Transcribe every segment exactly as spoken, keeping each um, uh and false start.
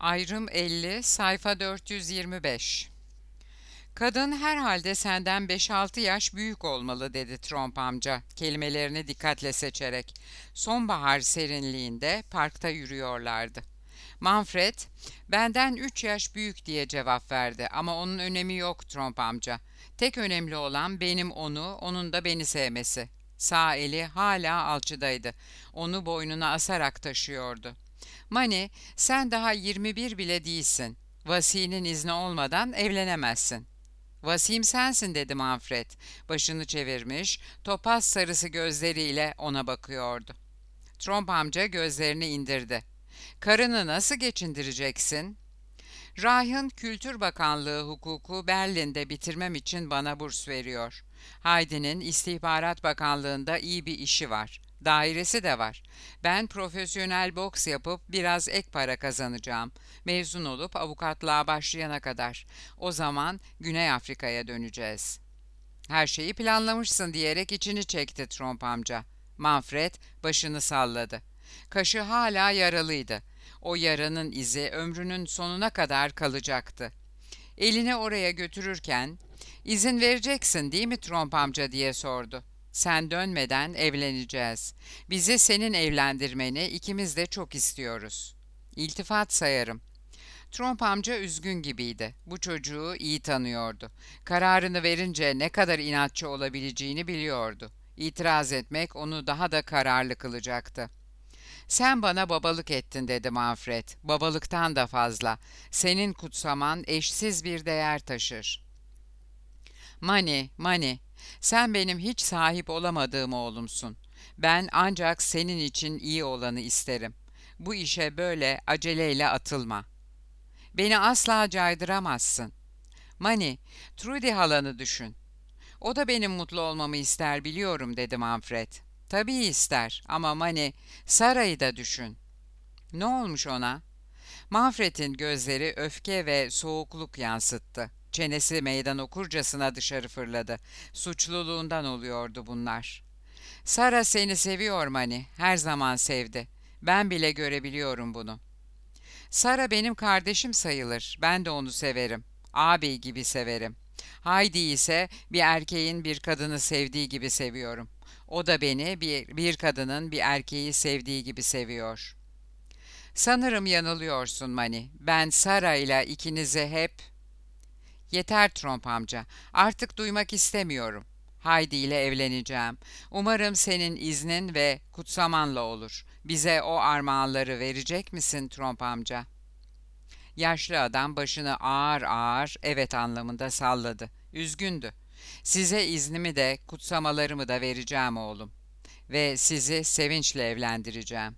Ayrım elli, sayfa dört yüz yirmi beş. Kadın herhalde senden beş altı yaş büyük olmalı dedi Trump amca, kelimelerini dikkatle seçerek. Sonbahar serinliğinde parkta yürüyorlardı. Manfred, benden üç yaş büyük diye cevap verdi ama onun önemi yok Trump amca. Tek önemli olan benim onu, onun da beni sevmesi. Sağ eli hala alçıdaydı. Onu boynuna asarak taşıyordu. Mani, sen daha yirmi bir bile değilsin. Vasinin izni olmadan evlenemezsin. Vasim sensin dedi Manfred. Başını çevirmiş, topaz sarısı gözleriyle ona bakıyordu. Tromp amca gözlerini indirdi. Karını nasıl geçindireceksin? Reich'ın Kültür Bakanlığı hukuku Berlin'de bitirmem için bana burs veriyor. Heidi'nin İstihbarat Bakanlığı'nda iyi bir işi var. Dairesi de var. Ben profesyonel boks yapıp biraz ek para kazanacağım. Mezun olup avukatlığa başlayana kadar. O zaman Güney Afrika'ya döneceğiz. Her şeyi planlamışsın diyerek içini çekti Trump amca. Manfred başını salladı. Kaşı hala yaralıydı. O yaranın izi ömrünün sonuna kadar kalacaktı. Elini oraya götürürken, "İzin vereceksin değil mi Trump amca?" diye sordu. "Sen dönmeden evleneceğiz. Bizi senin evlendirmeni ikimiz de çok istiyoruz." "İltifat sayarım." Trump amca üzgün gibiydi. Bu çocuğu iyi tanıyordu. Kararını verince ne kadar inatçı olabileceğini biliyordu. İtiraz etmek onu daha da kararlı kılacaktı. "Sen bana babalık ettin," dedi Manfred. "Babalıktan da fazla. Senin kutsaman eşsiz bir değer taşır." "Mani, Mani, sen benim hiç sahip olamadığım oğlumsun. Ben ancak senin için iyi olanı isterim. Bu işe böyle aceleyle atılma. Beni asla caydıramazsın. Mani, Trudy halanı düşün. O da benim mutlu olmamı ister biliyorum," dedi Manfred. "Tabii ister ama Mani, Sara'yı da düşün." "Ne olmuş ona?" Manfred'in gözleri öfke ve soğukluk yansıttı. Çenesi meydan okurcasına dışarı fırladı. Suçluluğundan oluyordu bunlar. "Sara seni seviyor Mani, her zaman sevdi. Ben bile görebiliyorum bunu. Sara benim kardeşim sayılır, ben de onu severim. Ağabey gibi severim. Haydi ise bir erkeğin bir kadını sevdiği gibi seviyorum. O da beni bir, bir kadının bir erkeği sevdiği gibi seviyor." "Sanırım yanılıyorsun Mani. Ben Sara ile ikinizi hep..." "Yeter Trump amca. Artık duymak istemiyorum. Haydi ile evleneceğim. Umarım senin iznin ve kutsamanla olur. Bize o armağanları verecek misin Trump amca?" Yaşlı adam başını ağır ağır evet anlamında salladı. Üzgündü. "Size iznimi de kutsamalarımı da vereceğim oğlum. Ve sizi sevinçle evlendireceğim."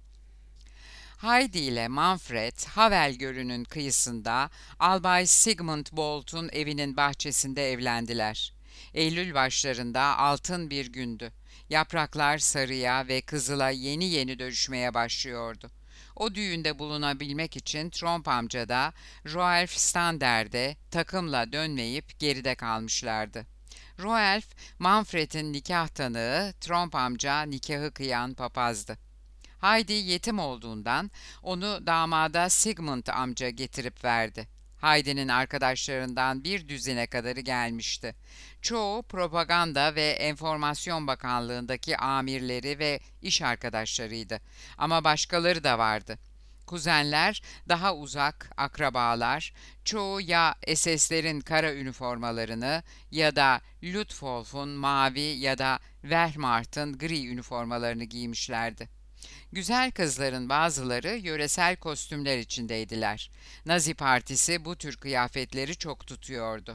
Heidi ile Manfred, Havel Gölü'nün kıyısında Albay Sigmund Bolt'un evinin bahçesinde evlendiler. Eylül başlarında altın bir gündü. Yapraklar sarıya ve kızıla yeni yeni dönüşmeye başlıyordu. O düğünde bulunabilmek için Tromp amca da Roelf Stander'de takımla dönmeyip geride kalmışlardı. Roelf, Manfred'in nikah tanığı, Tromp amca nikahı kıyan papazdı. Heidi yetim olduğundan onu damada Sigmund amca getirip verdi. Heidi'nin arkadaşlarından bir düzine kadarı gelmişti. Çoğu propaganda ve enformasyon bakanlığındaki amirleri ve iş arkadaşlarıydı. Ama başkaları da vardı. Kuzenler, daha uzak akrabalar, çoğu ya S S'lerin kara üniformalarını ya da Luftwaffe'un mavi ya da Wehrmacht'ın gri üniformalarını giymişlerdi. Güzel kızların bazıları yöresel kostümler içindeydiler. Nazi Partisi bu tür kıyafetleri çok tutuyordu.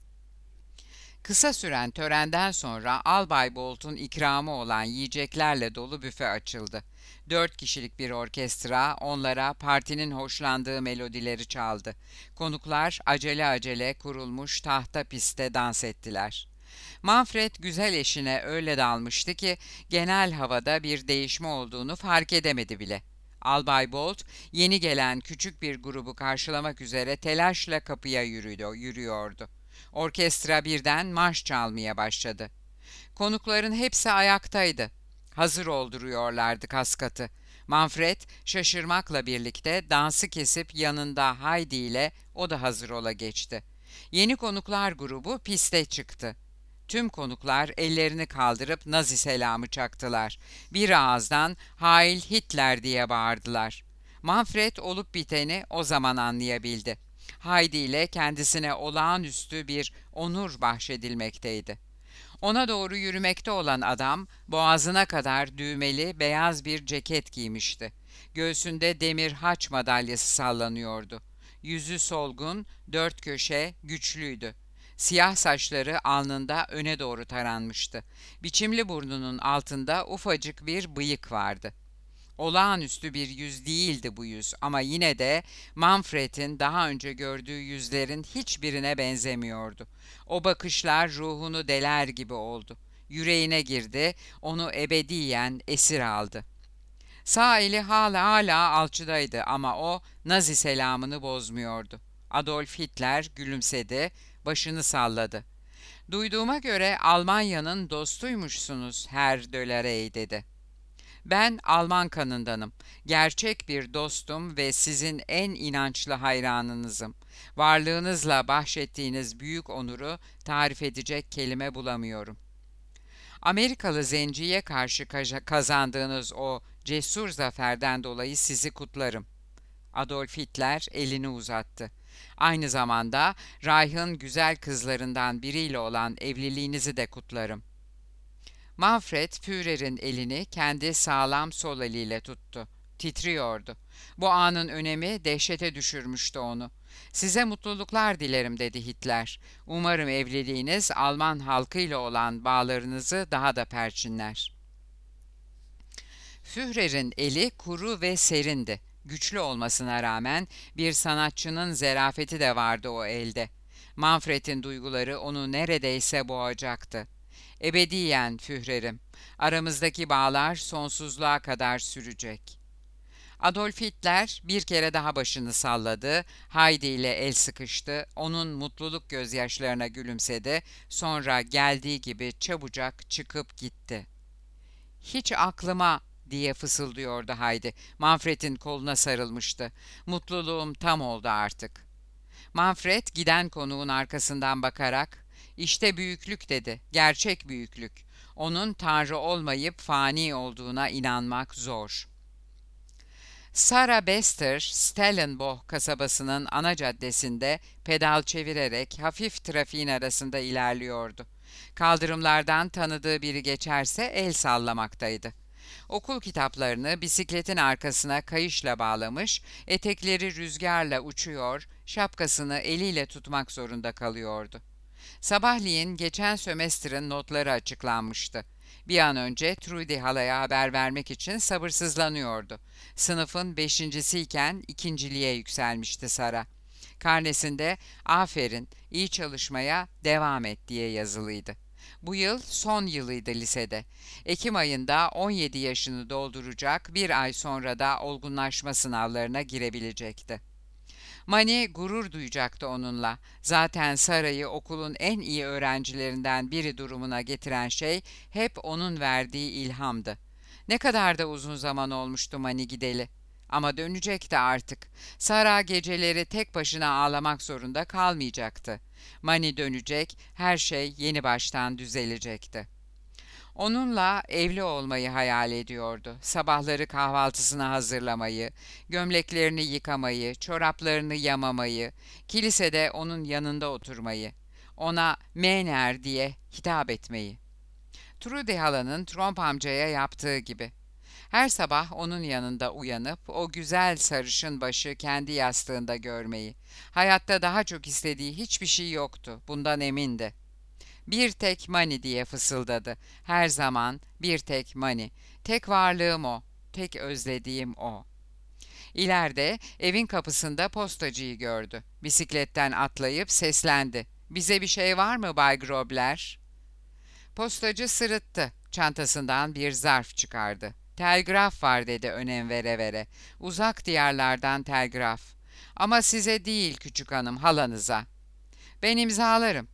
Kısa süren törenden sonra Albay Bolt'un ikramı olan yiyeceklerle dolu büfe açıldı. Dört kişilik bir orkestra onlara partinin hoşlandığı melodileri çaldı. Konuklar acele acele kurulmuş tahta pistte dans ettiler. Manfred güzel eşine öyle dalmıştı ki genel havada bir değişme olduğunu fark edemedi bile. Albay Bolt yeni gelen küçük bir grubu karşılamak üzere telaşla kapıya yürüyordu. yürüyordu. Orkestra birden marş çalmaya başladı. Konukların hepsi ayaktaydı. Hazır olduruyorlardı kaskatı. Manfred şaşırmakla birlikte dansı kesip yanında Heidi ile o da hazır ola geçti. Yeni konuklar grubu piste çıktı. Tüm konuklar ellerini kaldırıp Nazi selamı çaktılar. Bir ağızdan "Heil Hitler" diye bağırdılar. Manfred olup biteni o zaman anlayabildi. Heidi ile kendisine olağanüstü bir onur bahşedilmekteydi. Ona doğru yürümekte olan adam boğazına kadar düğmeli beyaz bir ceket giymişti. Göğsünde demir haç madalyası sallanıyordu. Yüzü solgun, dört köşe, güçlüydü. Siyah saçları alnında öne doğru taranmıştı. Biçimli burnunun altında ufacık bir bıyık vardı. Olağanüstü bir yüz değildi bu yüz ama yine de Manfred'in daha önce gördüğü yüzlerin hiçbirine benzemiyordu. O bakışlar ruhunu deler gibi oldu. Yüreğine girdi, onu ebediyen esir aldı. Sağ eli hala hala alçıdaydı ama o Nazi selamını bozmuyordu. Adolf Hitler gülümsedi, başını salladı. "Duyduğuma göre Almanya'nın dostuymuşsunuz Herr Dölerey" dedi. "Ben Alman kanındanım. Gerçek bir dostum ve sizin en inançlı hayranınızım. Varlığınızla bahşettiğiniz büyük onuru tarif edecek kelime bulamıyorum. Amerikalı zenciye karşı kazandığınız o cesur zaferden dolayı sizi kutlarım." Adolf Hitler elini uzattı. "Aynı zamanda Reich'ın güzel kızlarından biriyle olan evliliğinizi de kutlarım." Manfred, Führer'in elini kendi sağlam sol eliyle tuttu. Titriyordu. Bu anın önemi dehşete düşürmüştü onu. "Size mutluluklar dilerim" dedi Hitler. "Umarım evliliğiniz Alman halkıyla olan bağlarınızı daha da perçinler." Führer'in eli kuru ve serindi. Güçlü olmasına rağmen bir sanatçının zerafeti de vardı o elde. Manfred'in duyguları onu neredeyse boğacaktı. "Ebediyen Führer'im, aramızdaki bağlar sonsuzluğa kadar sürecek." Adolf Hitler bir kere daha başını salladı, Heidi ile el sıkıştı, onun mutluluk gözyaşlarına gülümsedi, sonra geldiği gibi çabucak çıkıp gitti. "Hiç aklıma" diye fısıldıyordu Heidi. Manfred'in koluna sarılmıştı. "Mutluluğum tam oldu artık." Manfred giden konuğun arkasından bakarak "İşte büyüklük" dedi. "Gerçek büyüklük. Onun tanrı olmayıp fani olduğuna inanmak zor." Sarah Bester, Stellenbosch kasabasının ana caddesinde pedal çevirerek hafif trafiğin arasında ilerliyordu. Kaldırımlardan tanıdığı biri geçerse el sallamaktaydı. Okul kitaplarını bisikletin arkasına kayışla bağlamış, etekleri rüzgarla uçuyor, şapkasını eliyle tutmak zorunda kalıyordu. Sabahleyin geçen sömestrin notları açıklanmıştı. Bir an önce Trudy halaya haber vermek için sabırsızlanıyordu. Sınıfın beşincisiyken ikinciliğe yükselmişti Sara. Karnesinde "Aferin, iyi çalışmaya devam et" diye yazılıydı. Bu yıl son yılıydı lisede. Ekim ayında on yedi yaşını dolduracak, bir ay sonra da olgunlaşma sınavlarına girebilecekti. Mani gurur duyacaktı onunla. Zaten Sara'yı okulun en iyi öğrencilerinden biri durumuna getiren şey hep onun verdiği ilhamdı. Ne kadar da uzun zaman olmuştu Mani gideli. Ama dönecekti artık. Sara geceleri tek başına ağlamak zorunda kalmayacaktı. Mani dönecek, her şey yeni baştan düzelecekti. Onunla evli olmayı hayal ediyordu. Sabahları kahvaltısını hazırlamayı, gömleklerini yıkamayı, çoraplarını yamamayı, kilisede onun yanında oturmayı, ona "Mener" diye hitap etmeyi. Trudy halanın Tromp amcaya yaptığı gibi. Her sabah onun yanında uyanıp o güzel sarışın başı kendi yastığında görmeyi. Hayatta daha çok istediği hiçbir şey yoktu, bundan emindi. "Bir tek Mani" diye fısıldadı. "Her zaman bir tek Mani. Tek varlığım o, tek özlediğim o." İleride evin kapısında postacıyı gördü. Bisikletten atlayıp seslendi. "Bize bir şey var mı Bay Grobler?" Postacı sırıttı. Çantasından bir zarf çıkardı. "Telgraf var" dedi önem vere vere. "Uzak diyarlardan telgraf. Ama size değil küçük hanım, halanıza." "Ben imzalarım."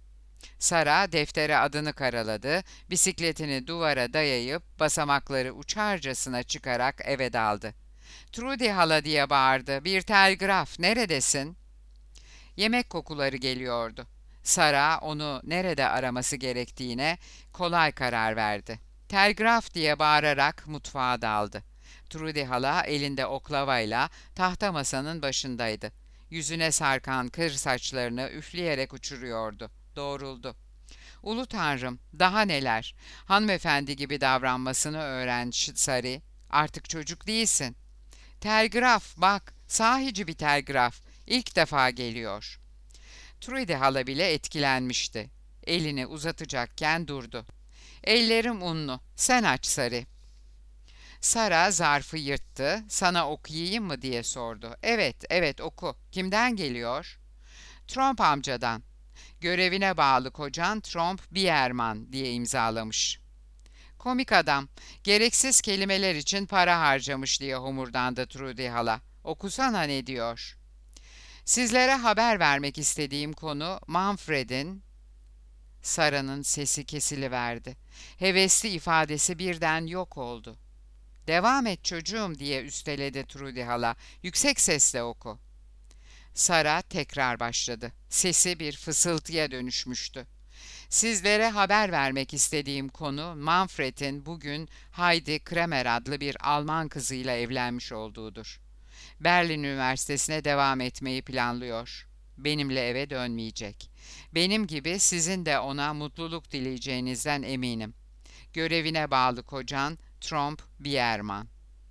Sara deftere adını karaladı, bisikletini duvara dayayıp basamakları uçarcasına çıkarak eve daldı. "Trudy hala!" diye bağırdı. "Bir telgraf, neredesin?" Yemek kokuları geliyordu. Sara onu nerede araması gerektiğine kolay karar verdi. "Telgraf!" diye bağırarak mutfağa daldı. Trudy hala elinde oklavayla tahta masanın başındaydı. Yüzüne sarkan kır saçlarını üfleyerek uçuruyordu. Doğruldu. "Ulu Tanrım, daha neler? Hanımefendi gibi davranmasını öğren Sari. Artık çocuk değilsin." "Telgraf, bak, sahici bir telgraf. İlk defa geliyor." Trudy hala bile etkilenmişti. Elini uzatacakken durdu. "Ellerim unlu, sen aç Sari." Sara zarfı yırttı. "Sana okuyayım mı?" diye sordu. "Evet, evet, oku. Kimden geliyor?" "Tromp amcadan. Görevine bağlı kocan Tromp Bierman" diye imzalamış. "Komik adam. Gereksiz kelimeler için para harcamış" diye homurdandı Trudy hala. "Okusana ne diyor." "Sizlere haber vermek istediğim konu Manfred'in..." Sara'nın sesi kesiliverdi. Hevesli ifadesi birden yok oldu. "Devam et çocuğum" diye üsteledi Trudy hala. "Yüksek sesle oku." Sara tekrar başladı. Sesi bir fısıltıya dönüşmüştü. "Sizlere haber vermek istediğim konu Manfred'in bugün Heidi Kremer adlı bir Alman kızıyla evlenmiş olduğudur. Berlin Üniversitesi'ne devam etmeyi planlıyor. Benimle eve dönmeyecek. Benim gibi sizin de ona mutluluk dileyeceğinizden eminim. Görevine bağlı kocan Tromp Bierman."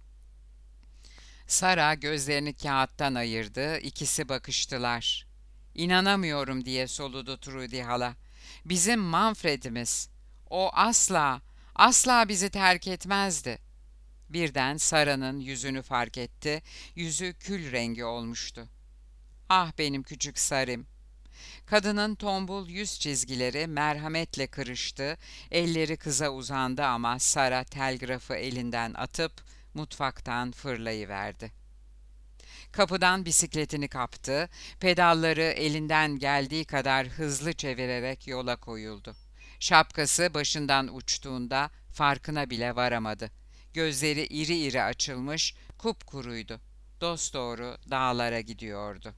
Sara gözlerini kağıttan ayırdı, ikisi bakıştılar. "İnanamıyorum" diye soludu Trudy hala. "Bizim Manfred'imiz. O asla, asla bizi terk etmezdi." Birden Sara'nın yüzünü fark etti, yüzü kül rengi olmuştu. "Ah benim küçük Sarım." Kadının tombul yüz çizgileri merhametle kırıştı, elleri kıza uzandı ama Sara telgrafı elinden atıp mutfaktan fırlayıverdi. Kapıdan bisikletini kaptı, pedalları elinden geldiği kadar hızlı çevirerek yola koyuldu. Şapkası başından uçtuğunda farkına bile varamadı. Gözleri iri iri açılmış, kupkuruydu. Dosdoğru dağlara gidiyordu.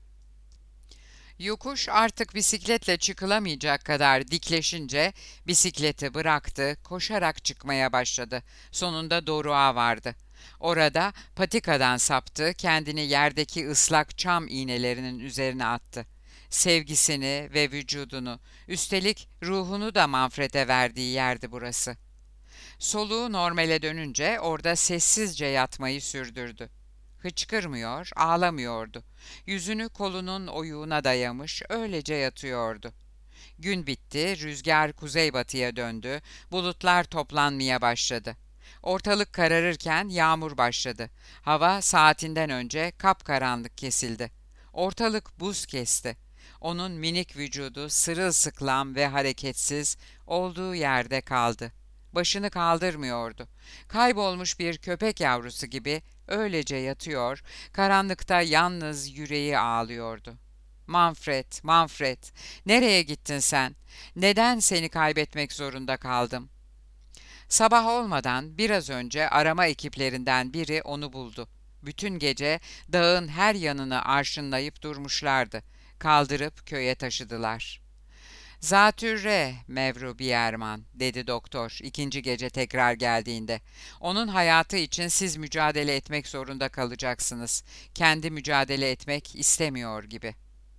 Yokuş artık bisikletle çıkılamayacak kadar dikleşince bisikleti bıraktı, koşarak çıkmaya başladı. Sonunda doruğa vardı. Orada patikadan saptı, kendini yerdeki ıslak çam iğnelerinin üzerine attı. Sevgisini ve vücudunu, üstelik ruhunu da Manfred'e verdiği yerdi burası. Soluğu normale dönünce orada sessizce yatmayı sürdürdü. Hıçkırmıyor, ağlamıyordu. Yüzünü kolunun oyuğuna dayamış, öylece yatıyordu. Gün bitti, rüzgar kuzeybatıya döndü, bulutlar toplanmaya başladı. Ortalık kararırken yağmur başladı. Hava saatinden önce kapkaranlık kesildi. Ortalık buz kesti. Onun minik vücudu sırılsıklam ve hareketsiz olduğu yerde kaldı. Başını kaldırmıyordu. Kaybolmuş bir köpek yavrusu gibi öylece yatıyor, karanlıkta yalnız yüreği ağlıyordu. "Manfred, Manfred, nereye gittin sen? Neden seni kaybetmek zorunda kaldım?" Sabah olmadan biraz önce arama ekiplerinden biri onu buldu. Bütün gece dağın her yanını arşınlayıp durmuşlardı. Kaldırıp köye taşıdılar. "Zatürre Mevru Bierman," dedi doktor ikinci gece tekrar geldiğinde. "Onun hayatı için siz mücadele etmek zorunda kalacaksınız. Kendi mücadele etmek istemiyor gibi."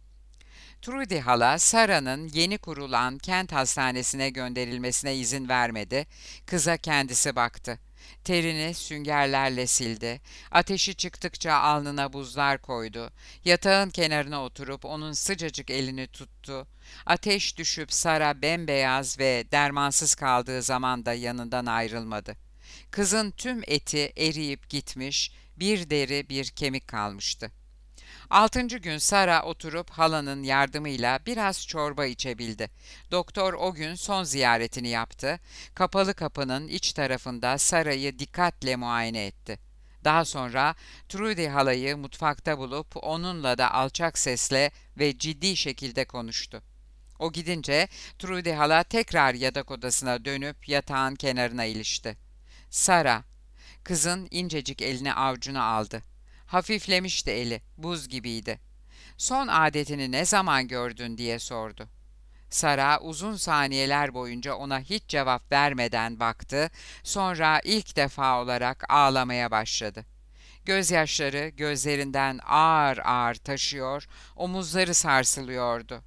Trudy hala Sara'nın yeni kurulan kent hastanesine gönderilmesine izin vermedi. Kıza kendisi baktı. Terini süngerlerle sildi. Ateşi çıktıkça alnına buzlar koydu. Yatağın kenarına oturup onun sıcacık elini tuttu. Ateş düşüp Sara bembeyaz ve dermansız kaldığı zaman da yanından ayrılmadı. Kızın tüm eti eriyip gitmiş, bir deri bir kemik kalmıştı. Altıncı gün Sara oturup halanın yardımıyla biraz çorba içebildi. Doktor o gün son ziyaretini yaptı. Kapalı kapının iç tarafında Sara'yı dikkatle muayene etti. Daha sonra Trudy halayı mutfakta bulup onunla da alçak sesle ve ciddi şekilde konuştu. O gidince Trudy hala tekrar yatak odasına dönüp yatağın kenarına ilişti. Sara, kızın incecik elini avucuna aldı. Hafiflemişti eli, buz gibiydi. Son adetini ne zaman gördün diye sordu. Sara uzun saniyeler boyunca ona hiç cevap vermeden baktı, sonra ilk defa olarak ağlamaya başladı. Gözyaşları gözlerinden ağır ağır taşıyor, omuzları sarsılıyordu.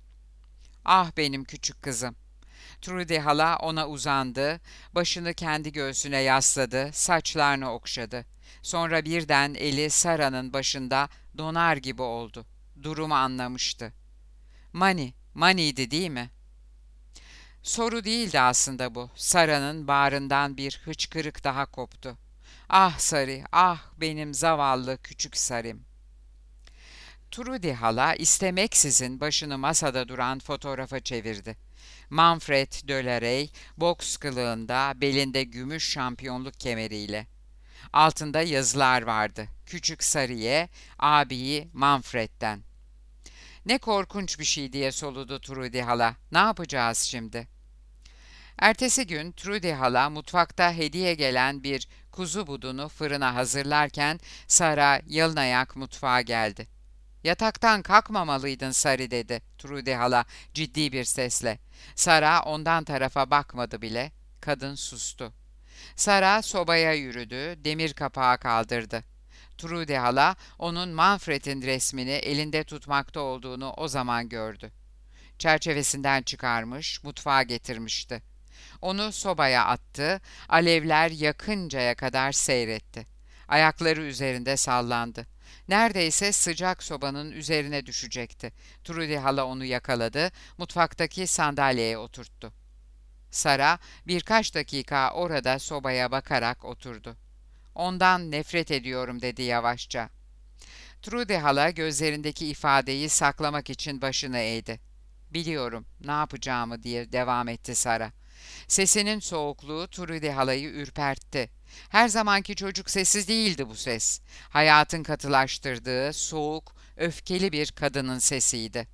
Ah benim küçük kızım. Trudy hala ona uzandı, başını kendi göğsüne yasladı, saçlarını okşadı. Sonra birden eli Sara'nın başında donar gibi oldu. Durumu anlamıştı. Mani, Mani'ydi değil mi? Soru değildi aslında bu. Sara'nın bağrından bir hıçkırık daha koptu. Ah Sarı, ah benim zavallı küçük Sarım. Trudy hala istemeksizin başını masada duran fotoğrafa çevirdi. Manfred Dölerey, boks kılığında, belinde gümüş şampiyonluk kemeriyle. Altında yazılar vardı. Küçük Sarı'ye, abiyi Manfred'den. Ne korkunç bir şey diye soludu Trudy hala. Ne yapacağız şimdi? Ertesi gün Trudy hala mutfakta hediye gelen bir kuzu budunu fırına hazırlarken Sara yalınayak mutfağa geldi. Yataktan kalkmamalıydın Sarı dedi Trudy hala ciddi bir sesle. Sara ondan tarafa bakmadı bile. Kadın sustu. Sara sobaya yürüdü, demir kapağı kaldırdı. Trudy hala onun Manfred'in resmini elinde tutmakta olduğunu o zaman gördü. Çerçevesinden çıkarmış, mutfağa getirmişti. Onu sobaya attı, alevler yakıncaya kadar seyretti. Ayakları üzerinde sallandı. Neredeyse sıcak sobanın üzerine düşecekti. Trudy hala onu yakaladı, mutfaktaki sandalyeye oturttu. Sara birkaç dakika orada sobaya bakarak oturdu. Ondan nefret ediyorum dedi yavaşça. Trudy hala gözlerindeki ifadeyi saklamak için başını eğdi. Biliyorum ne yapacağımı diye devam etti Sara. Sesinin soğukluğu Trudy halayı ürpertti. Her zamanki çocuk sesi değildi bu ses. Hayatın katılaştırdığı, soğuk, öfkeli bir kadının sesiydi.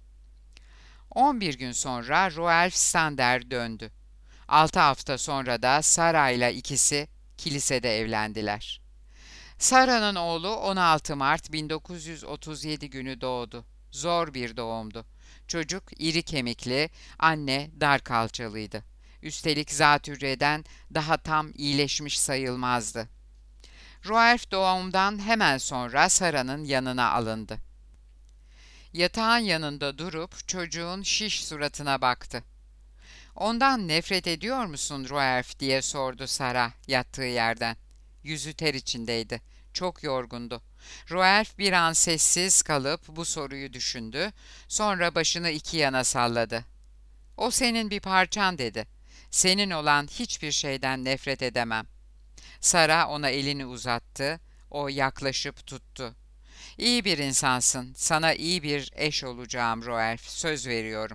On bir gün sonra Roelf Sander döndü. Altı hafta sonra da Sara ile ikisi kilisede evlendiler. Sara'nın oğlu on altı Mart bin dokuz yüz otuz yedi günü doğdu. Zor bir doğumdu. Çocuk iri kemikli, anne dar kalçalıydı. Üstelik zatürreden daha tam iyileşmiş sayılmazdı. Roelf doğumdan hemen sonra Sara'nın yanına alındı. Yatağın yanında durup çocuğun şiş suratına baktı. "Ondan nefret ediyor musun Roelf?" diye sordu Sara yattığı yerden. Yüzü ter içindeydi. Çok yorgundu. Roelf bir an sessiz kalıp bu soruyu düşündü. Sonra başını iki yana salladı. "O senin bir parçan," dedi. "Senin olan hiçbir şeyden nefret edemem." Sara ona elini uzattı. O yaklaşıp tuttu. "İyi bir insansın. Sana iyi bir eş olacağım Roelf. Söz veriyorum."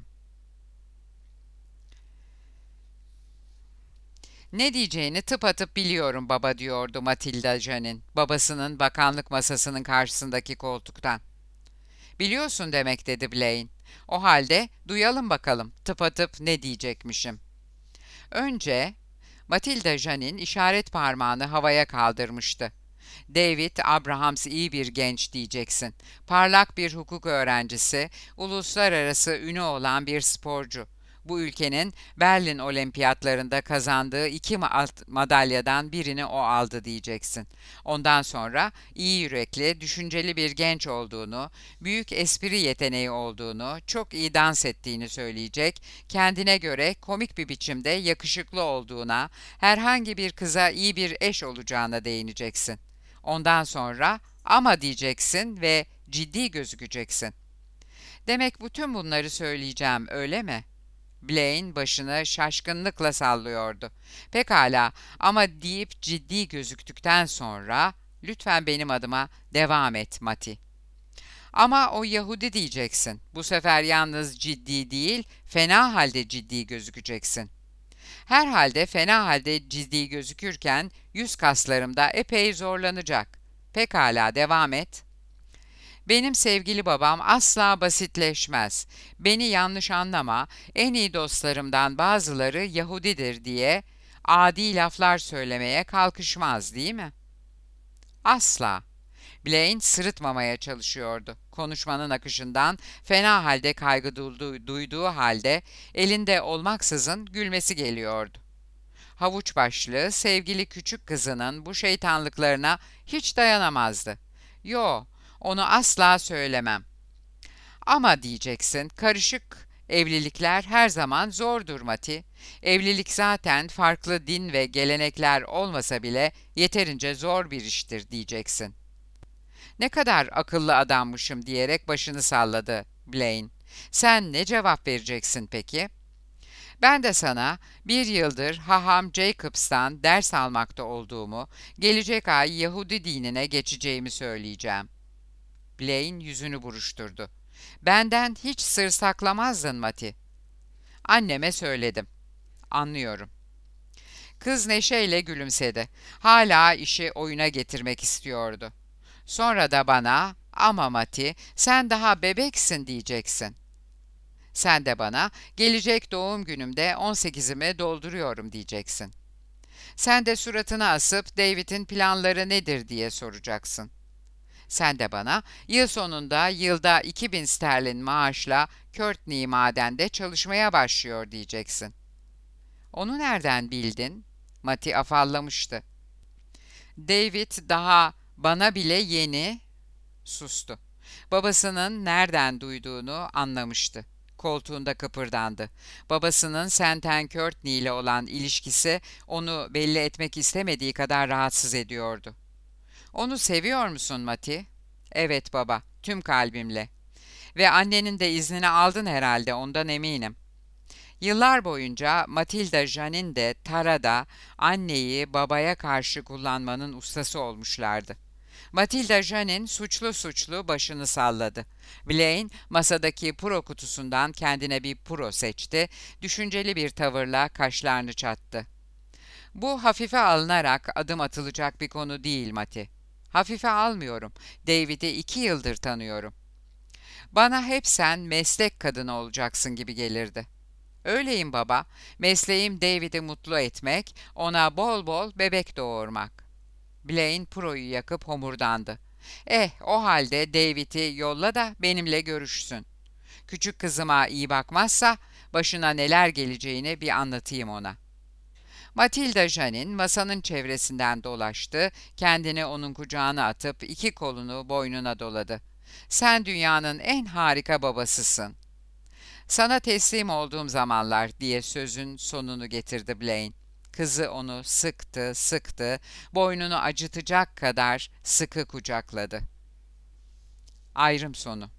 "Ne diyeceğini tıpatıp biliyorum baba," diyordu Matilda Janin, babasının bakanlık masasının karşısındaki koltuktan. "Biliyorsun demek," dedi Blaine. "O halde duyalım bakalım tıpatıp ne diyecekmişim." Önce Matilda Janin işaret parmağını havaya kaldırmıştı. "David Abrahams iyi bir genç diyeceksin. Parlak bir hukuk öğrencisi, uluslararası ünü olan bir sporcu. Bu ülkenin Berlin Olimpiyatlarında kazandığı iki madalyadan birini o aldı diyeceksin. Ondan sonra iyi yürekli, düşünceli bir genç olduğunu, büyük espri yeteneği olduğunu, çok iyi dans ettiğini söyleyecek, kendine göre komik bir biçimde yakışıklı olduğuna, herhangi bir kıza iyi bir eş olacağına değineceksin. Ondan sonra ama diyeceksin ve ciddi gözükeceksin." "Demek bütün bunları söyleyeceğim, öyle mi?" Blaine başını şaşkınlıkla sallıyordu. "Pekala ama," deyip ciddi gözüktükten sonra, "lütfen benim adıma devam et Mati." "Ama o Yahudi diyeceksin. Bu sefer yalnız ciddi değil, fena halde ciddi gözükeceksin." "Herhalde fena halde ciddi gözükürken yüz kaslarım da epey zorlanacak." "Pekala devam et." Benim sevgili babam asla basitleşmez. Beni yanlış anlama, en iyi dostlarımdan bazıları Yahudidir diye adi laflar söylemeye kalkışmaz, değil mi? Asla. Blaine sırıtmamaya çalışıyordu. Konuşmanın akışından fena halde kaygı duyduğu, duyduğu halde elinde olmaksızın gülmesi geliyordu. Havuç başlı, sevgili küçük kızının bu şeytanlıklarına hiç dayanamazdı. Yo, onu asla söylemem. Ama diyeceksin, karışık evlilikler her zaman zordur Mati. Evlilik zaten farklı din ve gelenekler olmasa bile yeterince zor bir iştir diyeceksin. Ne kadar akıllı adammışım diyerek başını salladı Blaine. Sen ne cevap vereceksin peki? Ben de sana bir yıldır haham Jacobs'tan ders almakta olduğumu, gelecek ay Yahudi dinine geçeceğimi söyleyeceğim. Blaine yüzünü buruşturdu. Benden hiç sır saklamazdın Mati. Anneme söyledim. Anlıyorum. Kız neşeyle gülümsedi. Hala işi oyuna getirmek istiyordu. Sonra da bana, ama Mati, sen daha bebeksin diyeceksin. Sen de bana, gelecek doğum günümde on sekizimi dolduruyorum diyeceksin. Sen de suratını asıp David'in planları nedir diye soracaksın. Sen de bana, yıl sonunda yılda iki bin sterlin maaşla Courtney madende çalışmaya başlıyor diyeceksin. Onu nereden bildin? Mati afallamıştı. David daha bana bile yeni sustu. Babasının nereden duyduğunu anlamıştı. Koltuğunda kıpırdandı. Babasının Senten Courtney ile olan ilişkisi onu belli etmek istemediği kadar rahatsız ediyordu. Onu seviyor musun Mati? Evet baba, tüm kalbimle. Ve annenin de iznini aldın herhalde, ondan eminim. Yıllar boyunca Matilda Janin de Tara da anneyi babaya karşı kullanmanın ustası olmuşlardı. Matilda Janin suçlu suçlu başını salladı. Blaine masadaki puro kutusundan kendine bir puro seçti, düşünceli bir tavırla kaşlarını çattı. Bu hafife alınarak adım atılacak bir konu değil Mati. Hafife almıyorum. David'i iki yıldır tanıyorum. Bana hep sen meslek kadını olacaksın gibi gelirdi. Öyleyim baba. Mesleğim David'i mutlu etmek, ona bol bol bebek doğurmak. Blaine Pro'yu yakıp homurdandı. Eh, o halde David'i yolla da benimle görüşsün. Küçük kızıma iyi bakmazsa başına neler geleceğini bir anlatayım ona. Matilda Janin masanın çevresinden dolaştı, kendini onun kucağına atıp iki kolunu boynuna doladı. Sen dünyanın en harika babasısın. Sana teslim olduğum zamanlar diye sözün sonunu getirdi Blaine. Kızı onu sıktı, sıktı, boynunu acıtacak kadar sıkı kucakladı. Ayrım sonu.